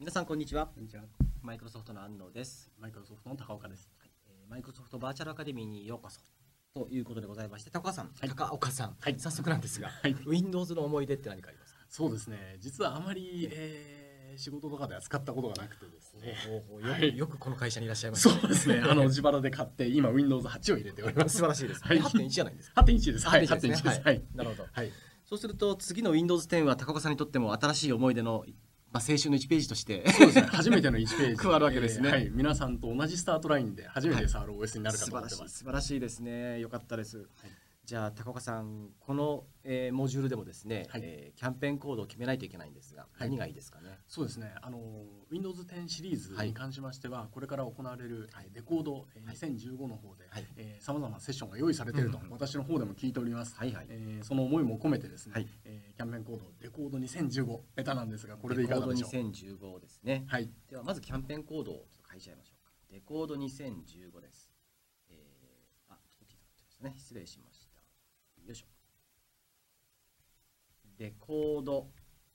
皆さんこんにちは。 こんにちは。 マイクロソフトの安野です。 マイクロソフトの高岡です。 マイクロソフトバーチャルアカデミーにようこそということでございまして、高岡さん、 はい、 早速なんですが、 はい、 Windows の思い出って何かありますか？ そうですね。実はあまり、仕事とかでは使ったことがなくてですね。 よくこの会社にいらっしゃいましたね。 そうですね。自腹で買って今 Windows 8を入れております。 素晴らしいです。 はい、 8.1じゃないですか。 8.1です。はい、 8.1 8.1 ですね。 です。はい。 なるほど。 はい。 そうすると次の Windows 10は高岡さんにとっても新しい思い出の青春の1ページとしてそうですね。初めての1ページ加わるわけですね。 はい。皆さんと同じスタートラインで初めて触る OS になるかと思ってます。 素晴らしいですね。よかったです。じゃあ高岡さん、この、モジュールでもですね、キャンペーンコードを決めないといけないんですが、何がいいですかね？ そうですね。Windows 10シリーズに関しましては、これから行われるデコード2015の方でさまざまなセッションが用意されていると、私の方でも聞いております。その思いも込めてですね、キャンペーンコードデコード2015ベタなんですが、これでいかがでしょう？ デコード2015ですね。 はい。 ではまずキャンペーンコードを書いちゃいましょうか。デコード2015です。ちょっと小さくなっちゃいましたね。失礼しました。よいしょ。デコード。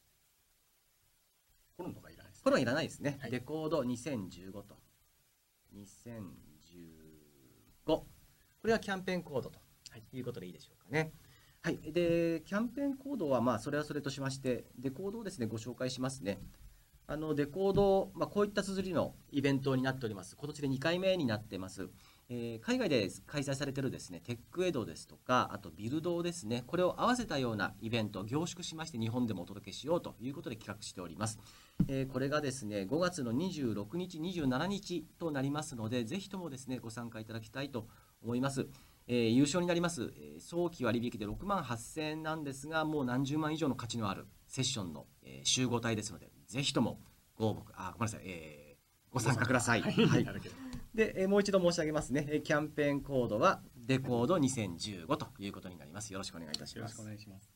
コロンとかいらないですね。 コロンいらないですね。デコード2015と。2015。これはキャンペーンコードということでいいでしょうかね。はい。で、キャンペーンコードは、まあ、それはそれとしまして、デコードをですね、ご紹介しますね。デコード、こういった綴りのイベントになっております。今年で2回目になってます。海外で開催されているですね、テックエドですとか、あとビルドですね、これを合わせたようなイベントを凝縮しまして日本でもお届けしようということで企画しております。これがですね、5月の26日、27日となりますので、ぜひともですね、ご参加いただきたいと思います。優勝になります、早期割引で6万8000円なんですが、もう何十万以上の価値のあるセッションの、集合体ですので、ぜひともごめんなさい、ご参加ください。で、もう一度申し上げますね。キャンペーンコードはデコード2015ということになります。よろしくお願いいたします。 よろしくお願いします。